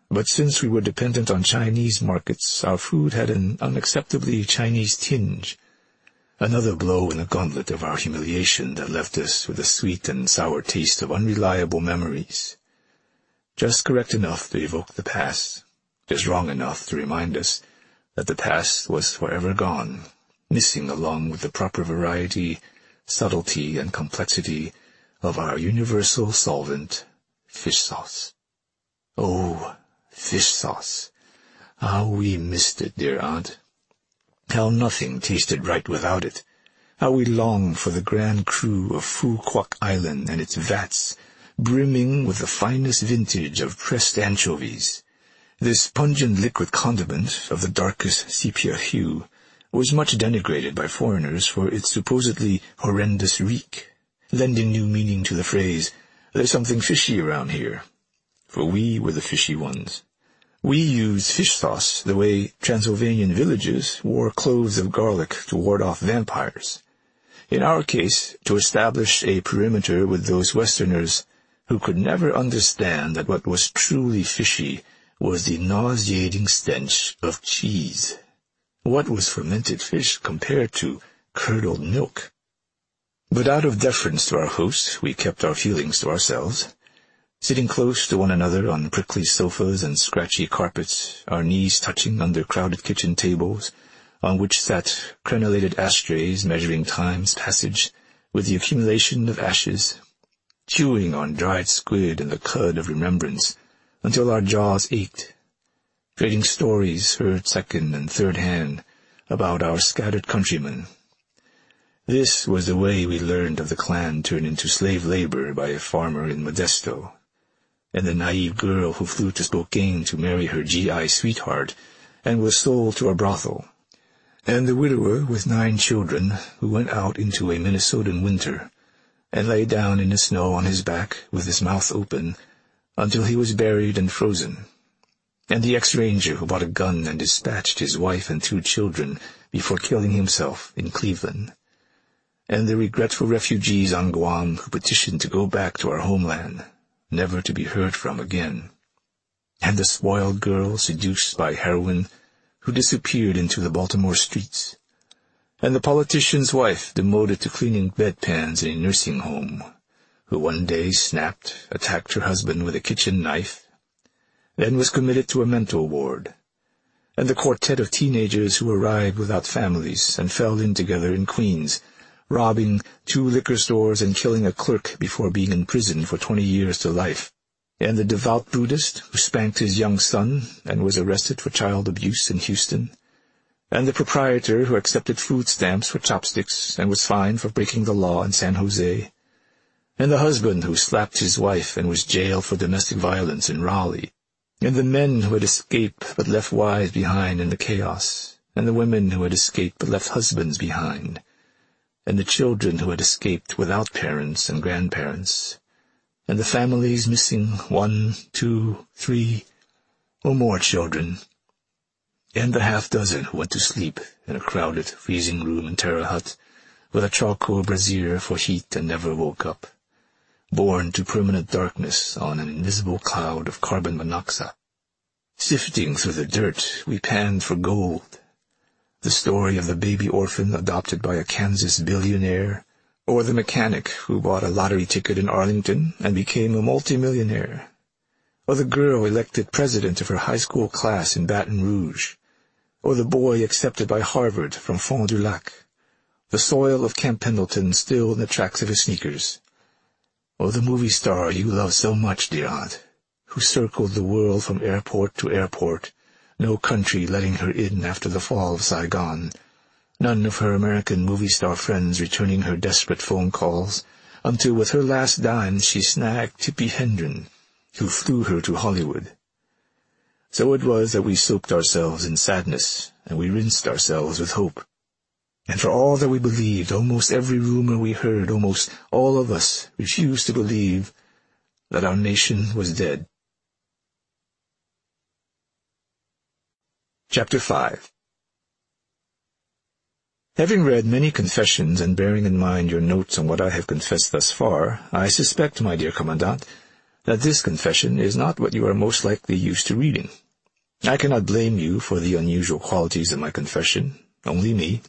But since we were dependent on Chinese markets, our food had an unacceptably Chinese tinge. Another blow in the gauntlet of our humiliation that left us with a sweet and sour taste of unreliable memories. Just correct enough to evoke the past, just wrong enough to remind us that the past was forever gone, missing along with the proper variety, subtlety, and complexity of our universal solvent, fish sauce. Oh, fish sauce. How we missed it, dear aunt. How nothing tasted right without it. How we longed for the grand cru of Phu Quoc Island and its vats, brimming with the finest vintage of pressed anchovies. This pungent liquid condiment of the darkest sepia hue was much denigrated by foreigners for its supposedly horrendous reek, lending new meaning to the phrase, "There's something fishy around here." For we were the fishy ones. We used fish sauce the way Transylvanian villages wore cloves of garlic to ward off vampires. In our case, to establish a perimeter with those Westerners who could never understand that what was truly fishy was the nauseating stench of cheese. What was fermented fish compared to curdled milk? But out of deference to our host, we kept our feelings to ourselves. Sitting close to one another on prickly sofas and scratchy carpets, our knees touching under crowded kitchen tables, on which sat crenellated ashtrays measuring time's passage with the accumulation of ashes, chewing on dried squid and the cud of remembrance until our jaws ached, trading stories heard second and third hand about our scattered countrymen. This was the way we learned of the clan turned into slave labor by a farmer in Modesto, and the naive girl who flew to Spokane to marry her G I sweetheart and was sold to a brothel, and the widower with nine children who went out into a Minnesotan winter and lay down in the snow on his back with his mouth open until he was buried and frozen, and the ex-ranger who bought a gun and dispatched his wife and two children before killing himself in Cleveland, and the regretful refugees on Guam who petitioned to go back to our homeland, never to be heard from again, and the spoiled girl seduced by heroin who disappeared into the Baltimore streets, and the politician's wife demoted to cleaning bedpans in a nursing home, who one day snapped, attacked her husband with a kitchen knife, then was committed to a mental ward, and the quartet of teenagers who arrived without families and fell in together in Queens, robbing two liquor stores and killing a clerk before being imprisoned for twenty years to life, and the devout Buddhist who spanked his young son and was arrested for child abuse in Houston, and the proprietor who accepted food stamps for chopsticks and was fined for breaking the law in San Jose, and the husband who slapped his wife and was jailed for domestic violence in Raleigh, and the men who had escaped but left wives behind in the chaos, and the women who had escaped but left husbands behind, and the children who had escaped without parents and grandparents, and the families missing one, two, three, or more children, and the half-dozen who went to sleep in a crowded, freezing room in Terre Haute with a charcoal brazier for heat and never woke up, born to permanent darkness on an invisible cloud of carbon monoxide. Sifting through the dirt, we panned for gold. The story of the baby orphan adopted by a Kansas billionaire, or the mechanic who bought a lottery ticket in Arlington and became a multimillionaire, or the girl elected president of her high school class in Baton Rouge, or the boy accepted by Harvard from Fond du Lac, the soil of Camp Pendleton still in the tracks of his sneakers, or the movie star you love so much, dear aunt, who circled the world from airport to airport, no country letting her in after the fall of Saigon, none of her American movie star friends returning her desperate phone calls, until with her last dime she snagged Tippi Hedren, who flew her to Hollywood. So it was that we soaked ourselves in sadness, and we rinsed ourselves with hope. And for all that we believed, almost every rumor we heard, almost all of us refused to believe that our nation was dead. Chapter five. Having read many confessions and bearing in mind your notes on what I have confessed thus far, I suspect, my dear Commandant, that this confession is not what you are most likely used to reading. I cannot blame you for the unusual qualities of my confession, only me.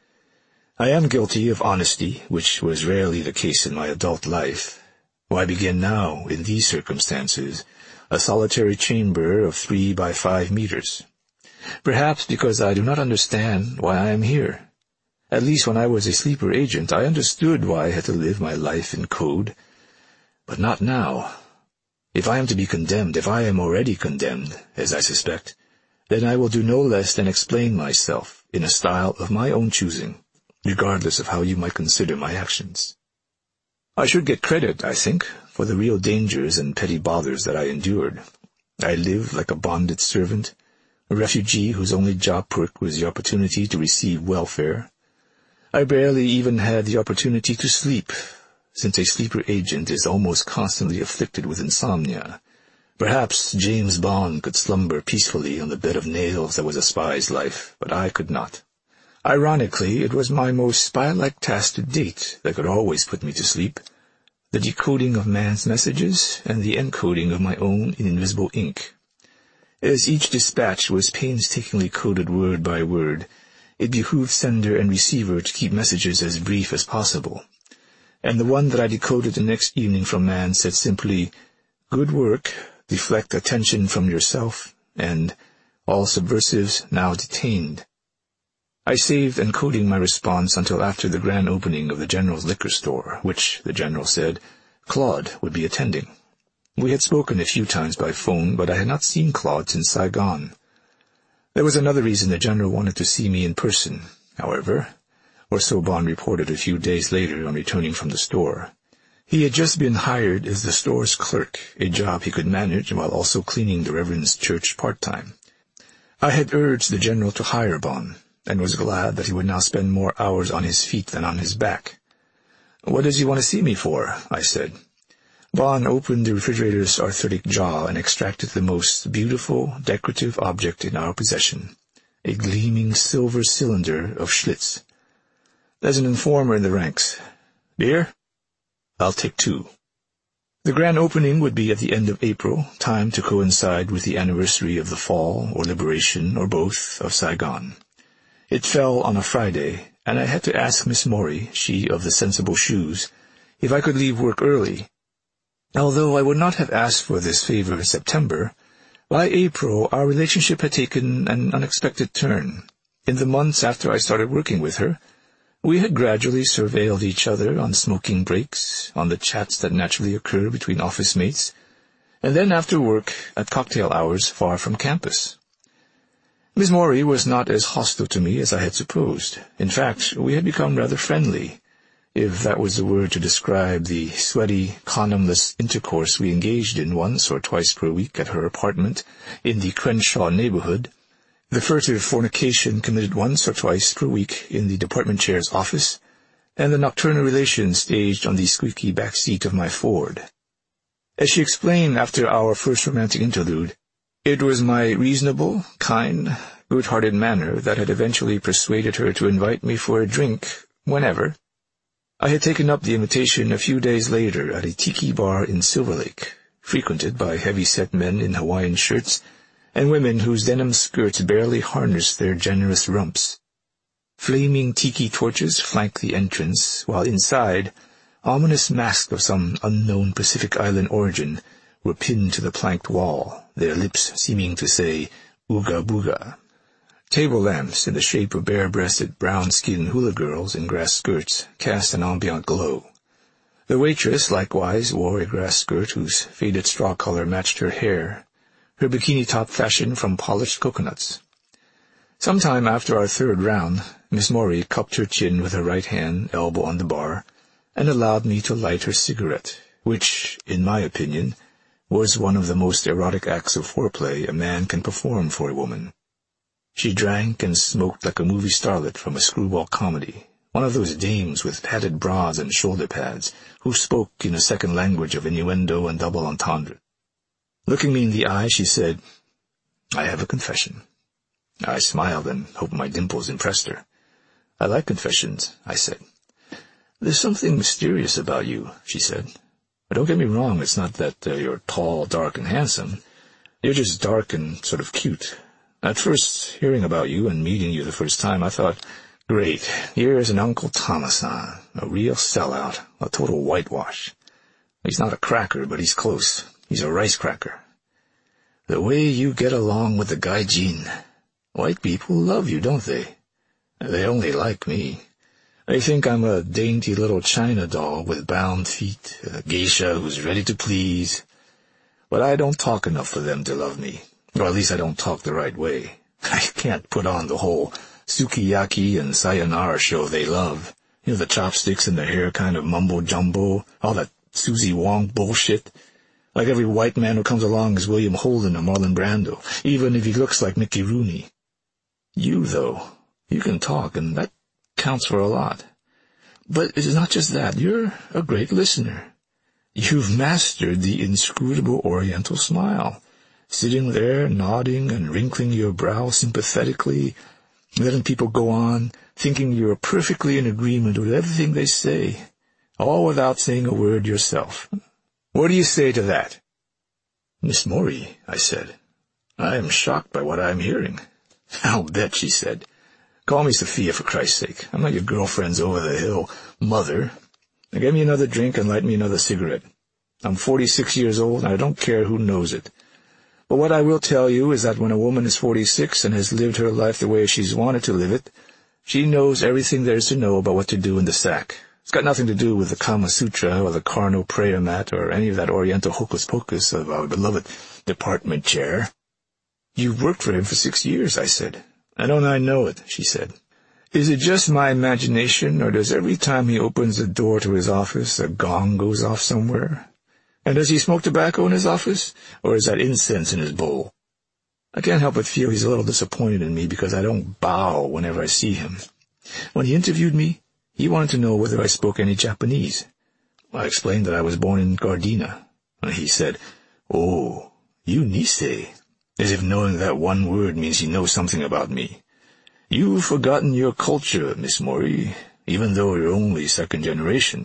I am guilty of honesty, which was rarely the case in my adult life. Why begin now, in these circumstances, a solitary chamber of three by five meters? Perhaps because I do not understand why I am here. At least when I was a sleeper agent, I understood why I had to live my life in code. But not now. If I am to be condemned, if I am already condemned, as I suspect, then I will do no less than explain myself in a style of my own choosing, regardless of how you might consider my actions. I should get credit, I think, for the real dangers and petty bothers that I endured. I lived like a bonded servant, a refugee whose only job perk was the opportunity to receive welfare. I barely even had the opportunity to sleep, since a sleeper agent is almost constantly afflicted with insomnia. Perhaps James Bond could slumber peacefully on the bed of nails that was a spy's life, but I could not. Ironically, it was my most spy-like task to date that could always put me to sleep, the decoding of man's messages and the encoding of my own in invisible ink. As each dispatch was painstakingly coded word by word, it behooved sender and receiver to keep messages as brief as possible. And the one that I decoded the next evening from man said simply, "Good work, deflect attention from yourself," and "All subversives now detained." I saved encoding my response until after the grand opening of the General's liquor store, which, the General said, Claude would be attending. We had spoken a few times by phone, but I had not seen Claude since Saigon. There was another reason the General wanted to see me in person, however, or so Bond reported a few days later on returning from the store. He had just been hired as the store's clerk, a job he could manage while also cleaning the Reverend's church part-time. I had urged the General to hire Bond, and was glad that he would now spend more hours on his feet than on his back. "What does he want to see me for?" I said. Bond opened the refrigerator's arthritic jaw and extracted the most beautiful, decorative object in our possession, a gleaming silver cylinder of Schlitz. "There's an informer in the ranks. Beer? I'll take two." The grand opening would be at the end of April, timed to coincide with the anniversary of the fall, or liberation, or both, of Saigon. It fell on a Friday, and I had to ask Miss Maury, she of the sensible shoes, if I could leave work early. Although I would not have asked for this favor in September, by April our relationship had taken an unexpected turn. In the months after I started working with her, we had gradually surveilled each other on smoking breaks, on the chats that naturally occur between office mates, and then after work at cocktail hours far from campus. Miss Maury was not as hostile to me as I had supposed. In fact, we had become rather friendly, if that was the word to describe the sweaty, condomless intercourse we engaged in once or twice per week at her apartment in the Crenshaw neighborhood, the furtive fornication committed once or twice per week in the department chair's office, and the nocturnal relations staged on the squeaky back seat of my Ford. As she explained after our first romantic interlude, it was my reasonable, kind, good-hearted manner that had eventually persuaded her to invite me for a drink whenever. I had taken up the invitation a few days later at a tiki bar in Silver Lake, frequented by heavy-set men in Hawaiian shirts and women whose denim skirts barely harnessed their generous rumps. Flaming tiki torches flanked the entrance, while inside, ominous masks of some unknown Pacific Island origin were pinned to the planked wall, their lips seeming to say, "Ooga booga." Table lamps in the shape of bare-breasted, brown-skinned hula girls in grass skirts cast an ambient glow. The waitress likewise wore a grass skirt whose faded straw color matched her hair, her bikini top fashioned from polished coconuts. Some time after our third round, Miss Maury cupped her chin with her right hand, elbow on the bar, and allowed me to light her cigarette, which, in my opinion, was one of the most erotic acts of foreplay a man can perform for a woman. She drank and smoked like a movie starlet from a screwball comedy, one of those dames with padded bras and shoulder pads, who spoke in a second language of innuendo and double entendre. Looking me in the eye, she said, "I have a confession." I smiled and hoped my dimples impressed her. "I like confessions," I said. "There's something mysterious about you," she said. But don't get me wrong, it's not that uh, you're tall, dark, and handsome. You're just dark and sort of cute. At first, hearing about you and meeting you the first time, I thought, great, here's an Uncle Thomas-san, a real sellout, a total whitewash. He's not a cracker, but he's close. He's a rice cracker. The way you get along with the gaijin. White people love you, don't they? They only like me. They think I'm a dainty little China doll with bound feet, a geisha who's ready to please. But I don't talk enough for them to love me. Or at least I don't talk the right way. I can't put on the whole sukiyaki and sayonara show they love. You know, the chopsticks and the hair kind of mumbo-jumbo, all that Susie Wong bullshit. Like every white man who comes along is William Holden or Marlon Brando, even if he looks like Mickey Rooney. You, though, you can talk, and that counts for a lot. But it's not just that. You're a great listener. You've mastered the inscrutable Oriental smile, sitting there nodding and wrinkling your brow sympathetically, letting people go on, thinking you're perfectly in agreement with everything they say, all without saying a word yourself. What do you say to that? Miss Mori, I said, I am shocked by what I am hearing. I'll bet, she said. Call me Sophia, for Christ's sake. I'm not your girlfriend's over-the-hill mother. Now get me another drink and light me another cigarette. I'm forty-six years old, and I don't care who knows it. But what I will tell you is that when a woman is forty-six and has lived her life the way she's wanted to live it, she knows everything there is to know about what to do in the sack. It's got nothing to do with the Kama Sutra or the Carnal prayer mat or any of that Oriental hocus-pocus of our beloved department chair. You've worked for him for six years, I said. And don't I know it, she said. Is it just my imagination, or does every time he opens the door to his office, a gong goes off somewhere? And does he smoke tobacco in his office, or is that incense in his bowl? I can't help but feel he's a little disappointed in me because I don't bow whenever I see him. When he interviewed me, he wanted to know whether I spoke any Japanese. I explained that I was born in Gardena. And he said, "Oh, you Nisei," as if knowing that one word means he knows something about me. You've forgotten your culture, Miss Mori, even though you're only second generation.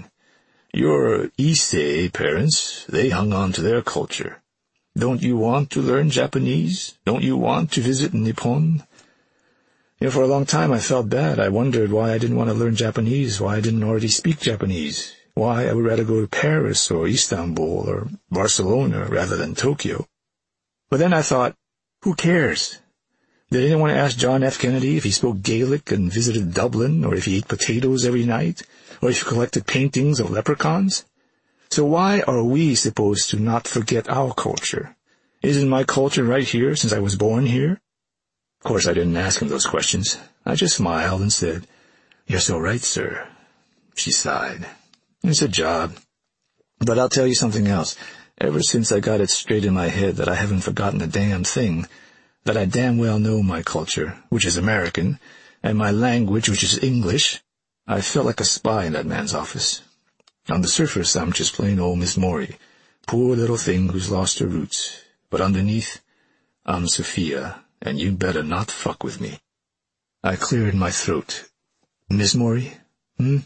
Your Issei parents, they hung on to their culture. Don't you want to learn Japanese? Don't you want to visit Nippon? You know, for a long time I felt bad. I wondered why I didn't want to learn Japanese, why I didn't already speak Japanese, why I would rather go to Paris or Istanbul or Barcelona rather than Tokyo. But then I thought, who cares? Did anyone ask John F. Kennedy if he spoke Gaelic and visited Dublin, or if he ate potatoes every night, or if he collected paintings of leprechauns? So why are we supposed to not forget our culture? Isn't my culture right here since I was born here? Of course, I didn't ask him those questions. I just smiled and said, "You're so right, sir." She sighed. "It's a job. But I'll tell you something else. Ever since I got it straight in my head that I haven't forgotten a damn thing, that I damn well know my culture, which is American, and my language, which is English, I felt like a spy in that man's office. On the surface, I'm just plain old Miss Mori, poor little thing who's lost her roots. But underneath, I'm Sophia, and you better not fuck with me." I cleared my throat. "Miss Mori, hmm?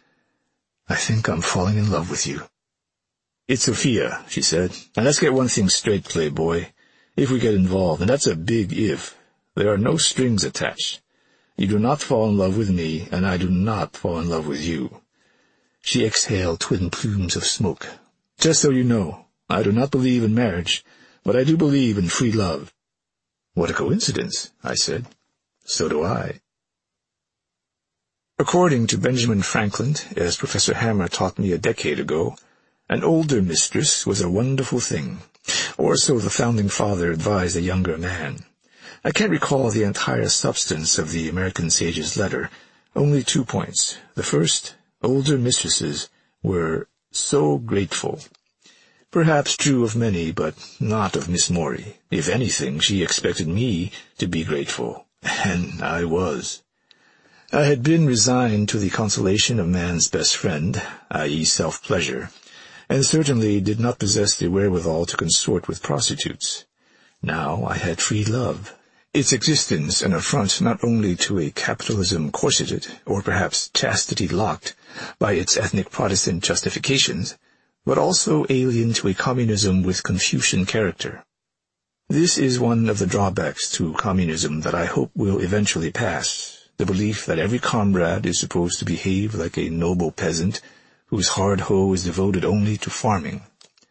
I think I'm falling in love with you." "It's Sophia," she said. "And let's get one thing straight, playboy. If we get involved, and that's a big if, there are no strings attached. You do not fall in love with me, and I do not fall in love with you." She exhaled twin plumes of smoke. "Just so you know, I do not believe in marriage, but I do believe in free love." "What a coincidence," I said. "So do I." According to Benjamin Franklin, as Professor Hammer taught me a decade ago, an older mistress was a wonderful thing, or so the founding father advised a younger man. I can't recall the entire substance of the American sage's letter, only two points. The first, older mistresses were so grateful. Perhaps true of many, but not of Miss Mori. If anything, she expected me to be grateful, and I was. I had been resigned to the consolation of man's best friend, that is self-pleasure, and certainly did not possess the wherewithal to consort with prostitutes. Now I had free love, its existence an affront not only to a capitalism corseted, or perhaps chastity locked, by its ethnic Protestant justifications, but also alien to a communism with Confucian character. This is one of the drawbacks to communism that I hope will eventually pass, the belief that every comrade is supposed to behave like a noble peasant whose hard hoe is devoted only to farming.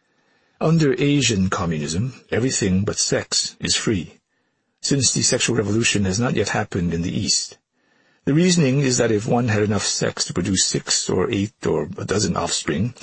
Under Asian communism, everything but sex is free, since the sexual revolution has not yet happened in the East. The reasoning is that if one had enough sex to produce six or eight or a dozen offspring,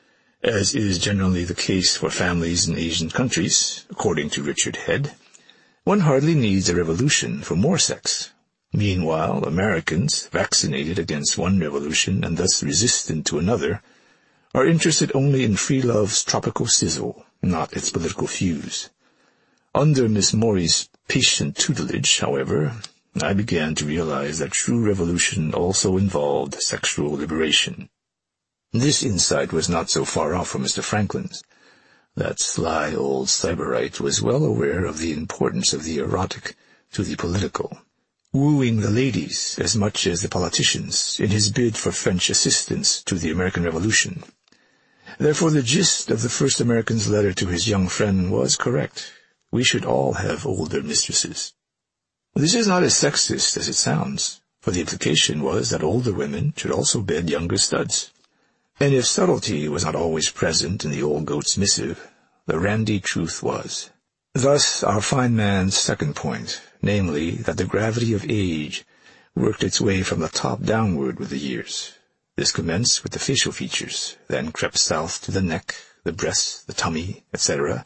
as is generally the case for families in Asian countries, according to Richard Head, one hardly needs a revolution for more sex. Meanwhile, Americans, vaccinated against one revolution and thus resistant to another, are interested only in free love's tropical sizzle, not its political fuse. Under Miss Maury's patient tutelage, however, I began to realize that true revolution also involved sexual liberation. This insight was not so far off from Mister Franklin's. That sly old sybarite was well aware of the importance of the erotic to the political, wooing the ladies as much as the politicians in his bid for French assistance to the American Revolution. Therefore, the gist of the first American's letter to his young friend was correct. We should all have older mistresses. This is not as sexist as it sounds, for the implication was that older women should also bed younger studs. And if subtlety was not always present in the old goat's missive, the randy truth was. Thus, our fine man's second point, namely, that the gravity of age worked its way from the top downward with the years. This commenced with the facial features, then crept south to the neck, the breasts, the tummy, et cetera,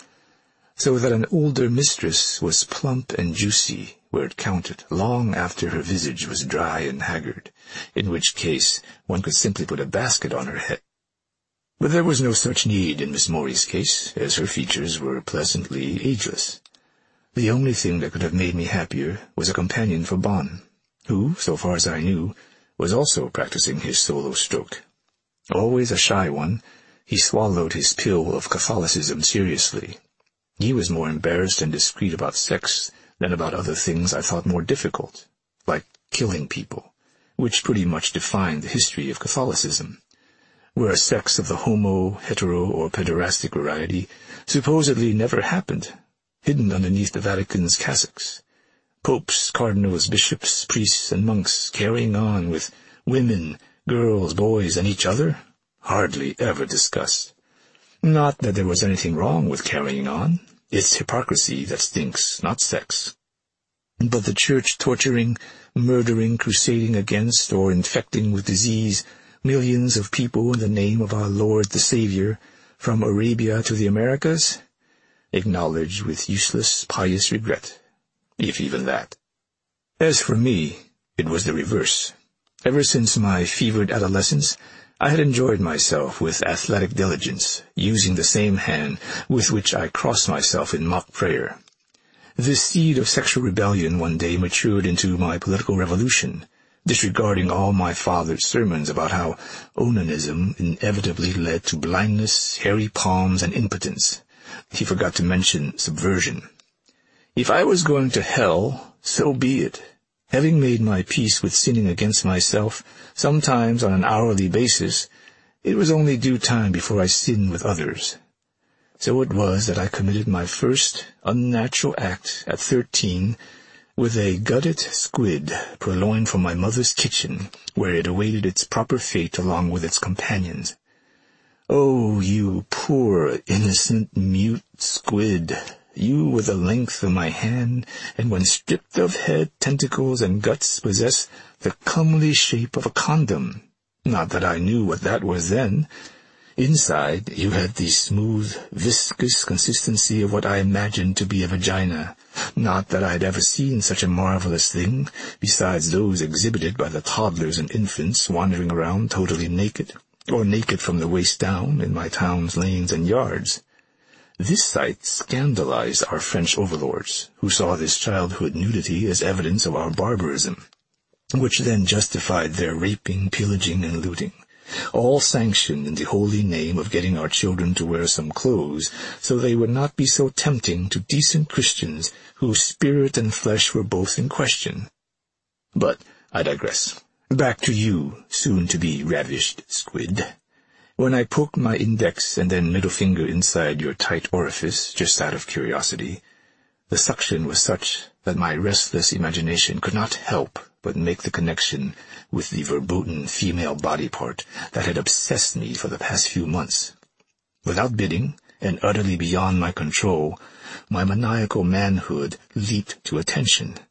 so that an older mistress was plump and juicy where it counted, long after her visage was dry and haggard, in which case one could simply put a basket on her head. But there was no such need in Miss Maury's case, as her features were pleasantly ageless. The only thing that could have made me happier was a companion for Bon, who, so far as I knew, was also practicing his solo stroke. Always a shy one, he swallowed his pill of Catholicism seriously. He was more embarrassed and discreet about sex than about other things I thought more difficult, like killing people, which pretty much defined the history of Catholicism, where sex of the homo, hetero, or pederastic variety supposedly never happened, hidden underneath the Vatican's cassocks. Popes, cardinals, bishops, priests, and monks carrying on with women, girls, boys, and each other? Hardly ever discussed. Not that there was anything wrong with carrying on. It's hypocrisy that stinks, not sex. But the church torturing, murdering, crusading against, or infecting with disease millions of people in the name of our Lord the Savior, from Arabia to the Americas, acknowledged with useless, pious regret, if even that. As for me, it was the reverse. Ever since my fevered adolescence, I had enjoyed myself with athletic diligence, using the same hand with which I crossed myself in mock prayer. This seed of sexual rebellion one day matured into my political revolution, disregarding all my father's sermons about how onanism inevitably led to blindness, hairy palms, and impotence. He forgot to mention subversion. If I was going to hell, so be it. Having made my peace with sinning against myself, sometimes on an hourly basis, it was only due time before I sinned with others. So it was that I committed my first unnatural act at thirteen with a gutted squid purloined from my mother's kitchen, where it awaited its proper fate along with its companions. Oh, you poor, innocent, mute squid! You were the length of my hand, and when stripped of head, tentacles, and guts, possess the comely shape of a condom. Not that I knew what that was then. Inside, you had the smooth, viscous consistency of what I imagined to be a vagina. Not that I had ever seen such a marvelous thing, besides those exhibited by the toddlers and infants wandering around totally naked, or naked from the waist down, in my town's lanes and yards. This sight scandalized our French overlords, who saw this childhood nudity as evidence of our barbarism, which then justified their raping, pillaging, and looting, all sanctioned in the holy name of getting our children to wear some clothes so they would not be so tempting to decent Christians whose spirit and flesh were both in question. But I digress. Back to you, soon-to-be ravished squid. When I poked my index and then middle finger inside your tight orifice, just out of curiosity, the suction was such that my restless imagination could not help but make the connection with the verboten female body part that had obsessed me for the past few months. Without bidding, and utterly beyond my control, my maniacal manhood leaped to attention